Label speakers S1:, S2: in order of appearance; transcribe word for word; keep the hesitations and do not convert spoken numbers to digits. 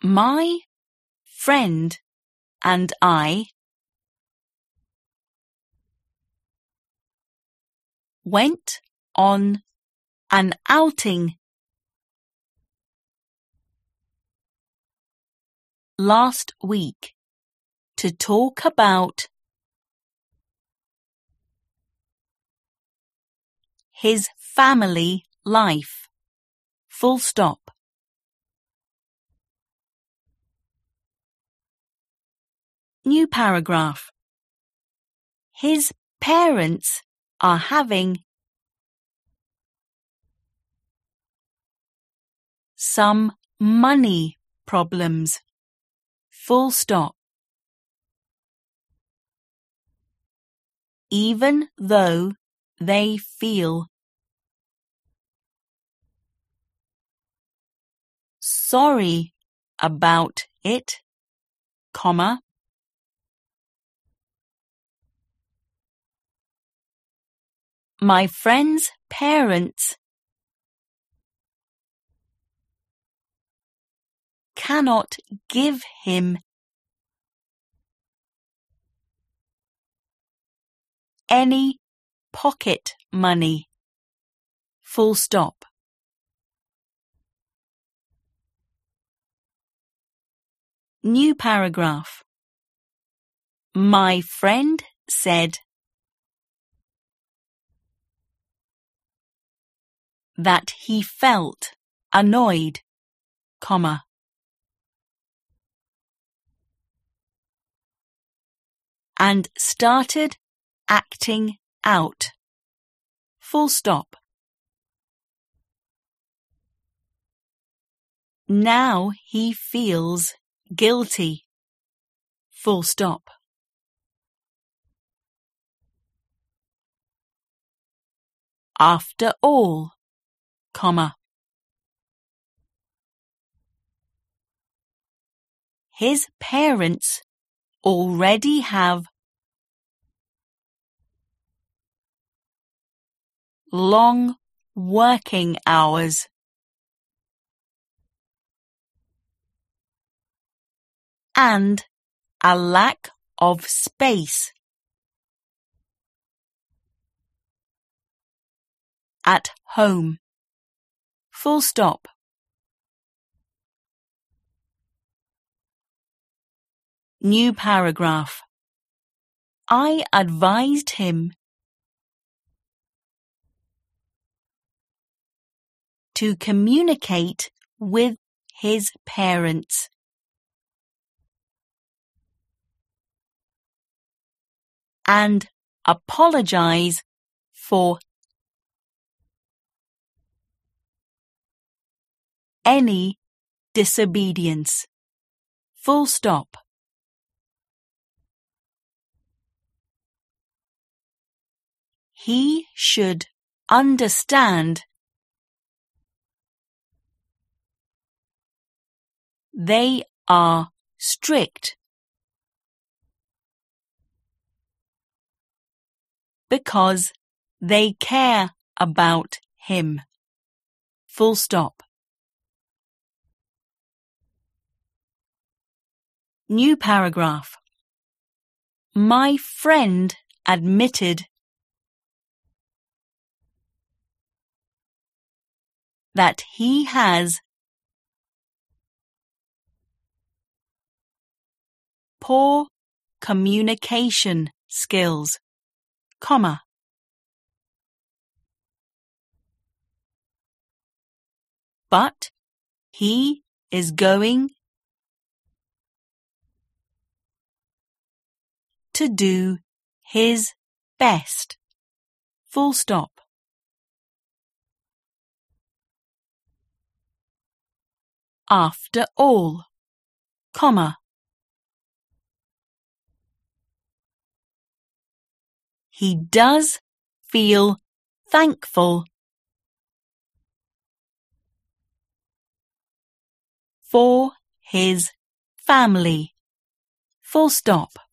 S1: My friend and I went on an outing last week to talk about his family life. Full stop. New paragraph. His parents are having some money problems. Full stop. Even though they feel sorry about it, comma, my friend's parents cannot give him any pocket money. Full stop. New paragraph. My friend said that he felt annoyed, comma, and started acting out. Full stop. Now he feels guilty. Full stop. After all, comma, his parents already have long working hours. And a lack of space at home. Full stop. New paragraph. I advised him to communicate with his parents and apologize for any disobedience. Full stop. He should understand they are strict because they care about him. Full stop. New paragraph. My friend admitted that he has poor communication skills, comma, but he is going to do his best. Full stop. After all, comma, he does feel thankful for his family. Full stop.